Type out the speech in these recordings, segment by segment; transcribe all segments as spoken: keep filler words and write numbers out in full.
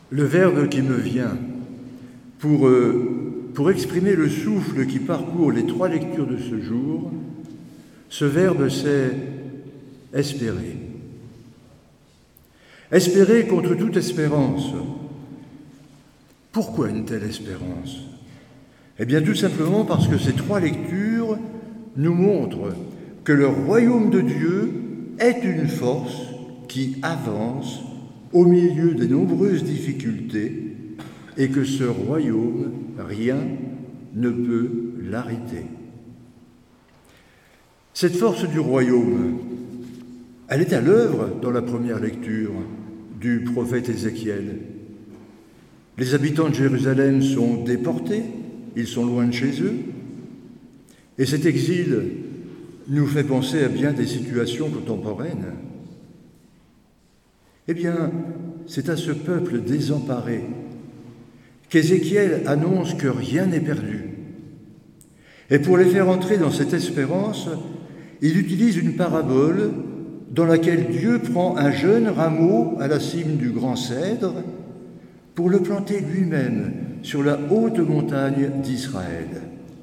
le verbe qui me vient pour, euh, pour exprimer le souffle qui parcourt les trois lectures de ce jour, ce verbe c'est espérer. Espérer contre toute espérance. Pourquoi une telle espérance? Eh bien tout simplement parce que ces trois lectures nous montrent que le royaume de Dieu est une force qui avance au milieu des nombreuses difficultés et que ce royaume, rien ne peut l'arrêter. Cette force du royaume, elle est à l'œuvre dans la première lecture du prophète Ézéchiel. Les habitants de Jérusalem sont déportés, ils sont loin de chez eux, et cet exil nous fait penser à bien des situations contemporaines. Eh bien, c'est à ce peuple désemparé qu'Ézéchiel annonce que rien n'est perdu. Et pour les faire entrer dans cette espérance, il utilise une parabole dans laquelle Dieu prend un jeune rameau à la cime du grand cèdre pour le planter lui-même sur la haute montagne d'Israël.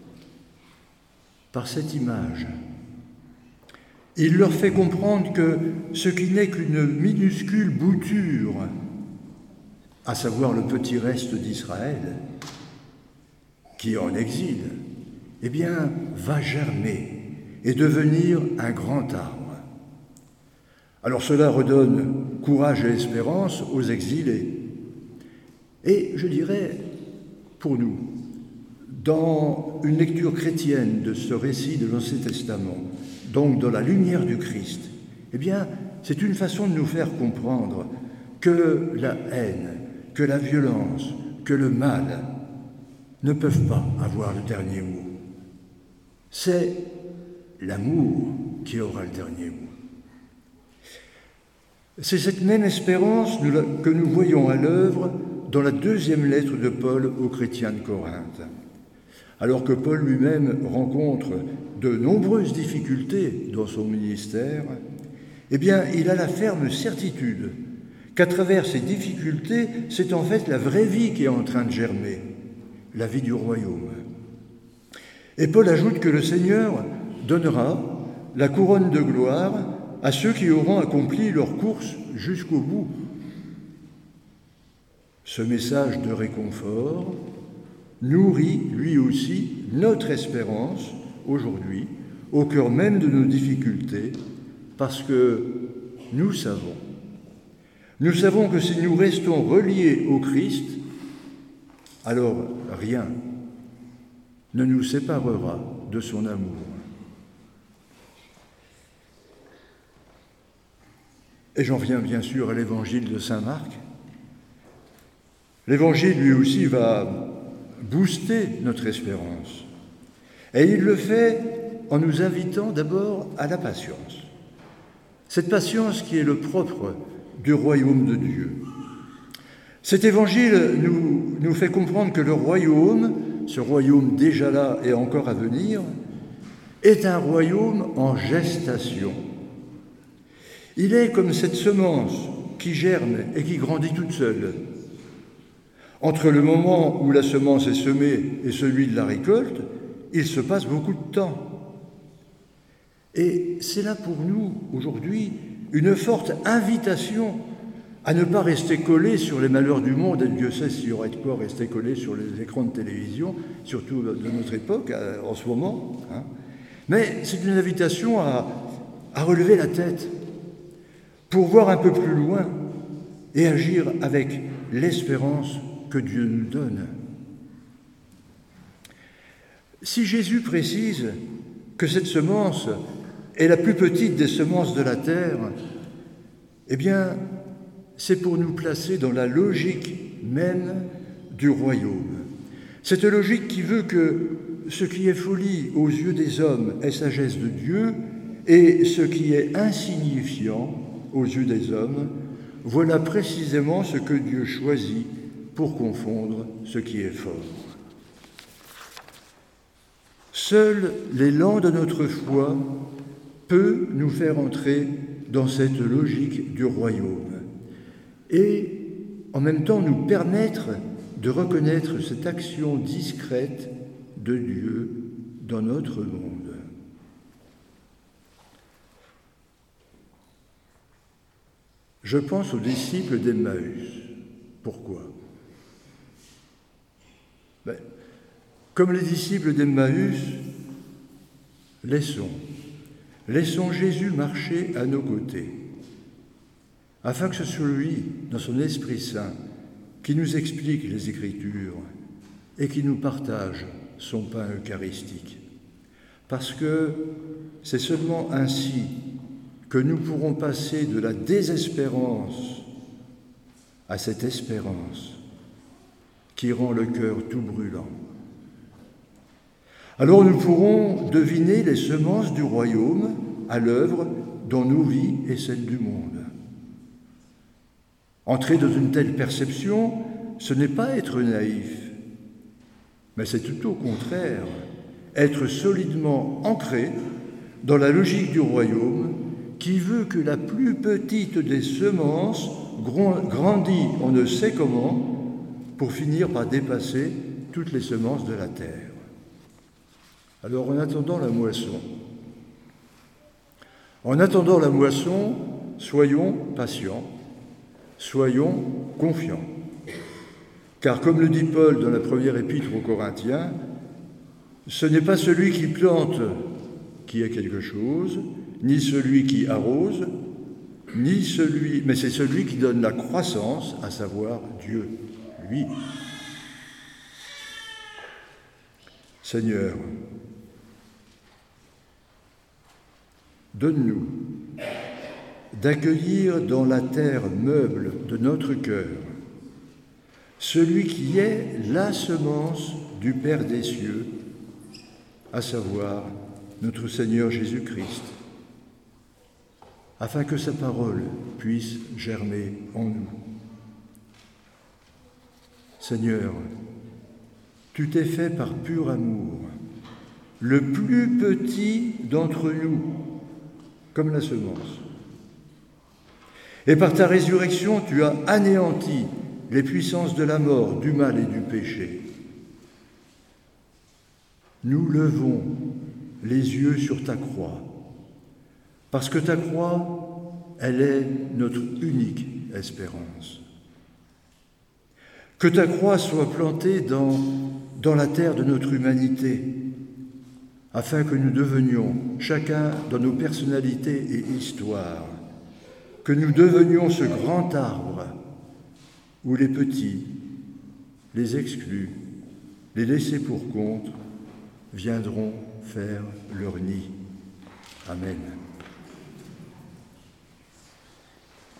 Par cette image, il leur fait comprendre que ce qui n'est qu'une minuscule bouture, à savoir le petit reste d'Israël, qui est en exil, eh bien, va germer et devenir un grand arbre. Alors cela redonne courage et espérance aux exilés. Et je dirais, pour nous, dans une lecture chrétienne de ce récit de l'Ancien Testament, donc dans la lumière du Christ, eh bien, c'est une façon de nous faire comprendre que la haine, que la violence, que le mal ne peuvent pas avoir le dernier mot. C'est l'amour qui aura le dernier mot. C'est cette même espérance que nous voyons à l'œuvre dans la deuxième lettre de Paul aux chrétiens de Corinthe. Alors que Paul lui-même rencontre de nombreuses difficultés dans son ministère, eh bien, il a la ferme certitude qu'à travers ces difficultés, c'est en fait la vraie vie qui est en train de germer, la vie du royaume. Et Paul ajoute que le Seigneur donnera la couronne de gloire à ceux qui auront accompli leur course jusqu'au bout. Ce message de réconfort nourrit lui aussi notre espérance aujourd'hui, au cœur même de nos difficultés, parce que nous savons, nous savons que si nous restons reliés au Christ, alors rien ne nous séparera de son amour. Et j'en viens bien sûr à l'évangile de saint Marc. L'évangile, lui aussi, va booster notre espérance. Et il le fait en nous invitant d'abord à la patience. Cette patience qui est le propre du royaume de Dieu. Cet évangile nous, nous fait comprendre que le royaume, ce royaume déjà là et encore à venir, est un royaume en gestation. Il est comme cette semence qui germe et qui grandit toute seule. Entre le moment où la semence est semée et celui de la récolte, il se passe beaucoup de temps. Et c'est là pour nous, aujourd'hui, une forte invitation à ne pas rester collé sur les malheurs du monde, et Dieu sait s'il y aurait de quoi rester collé sur les écrans de télévision, surtout de notre époque, en ce moment. Hein. Mais c'est une invitation à, à relever la tête pour voir un peu plus loin et agir avec l'espérance que Dieu nous donne. Si Jésus précise que cette semence est la plus petite des semences de la terre, eh bien, c'est pour nous placer dans la logique même du royaume. Cette logique qui veut que ce qui est folie aux yeux des hommes est sagesse de Dieu, et ce qui est insignifiant aux yeux des hommes, voilà précisément ce que Dieu choisit pour confondre ce qui est fort. Seul l'élan de notre foi peut nous faire entrer dans cette logique du royaume. Et en même temps nous permettre de reconnaître cette action discrète de Dieu dans notre monde. Je pense aux disciples d'Emmaüs. Pourquoi ? Ben, comme les disciples d'Emmaüs, laissons, laissons Jésus marcher à nos côtés, afin que ce soit lui, dans son Esprit Saint, qui nous explique les Écritures et qui nous partage son pain eucharistique. Parce que c'est seulement ainsi que nous pourrons passer de la désespérance à cette espérance qui rend le cœur tout brûlant. Alors nous pourrons deviner les semences du royaume à l'œuvre dans nos vies et celles du monde. Entrer dans une telle perception, ce n'est pas être naïf, mais c'est tout au contraire, être solidement ancré dans la logique du royaume qui veut que la plus petite des semences grandit on ne sait comment pour finir par dépasser toutes les semences de la terre. Alors en attendant la moisson, en attendant la moisson, soyons patients, soyons confiants. Car comme le dit Paul dans la première épître aux Corinthiens, ce n'est pas celui qui plante qui a quelque chose, ni celui qui arrose, ni celui, mais c'est celui qui donne la croissance, à savoir Dieu, lui. Seigneur, donne-nous d'accueillir dans la terre meuble de notre cœur celui qui est la semence du Père des cieux, à savoir notre Seigneur Jésus-Christ, afin que sa parole puisse germer en nous. Seigneur, tu t'es fait par pur amour, le plus petit d'entre nous, comme la semence. Et par ta résurrection, tu as anéanti les puissances de la mort, du mal et du péché. Nous levons les yeux sur ta croix, parce que ta croix, elle est notre unique espérance. Que ta croix soit plantée dans, dans la terre de notre humanité, afin que nous devenions, chacun dans nos personnalités et histoires, que nous devenions ce grand arbre où les petits, les exclus, les laissés pour compte, viendront faire leur nid. Amen.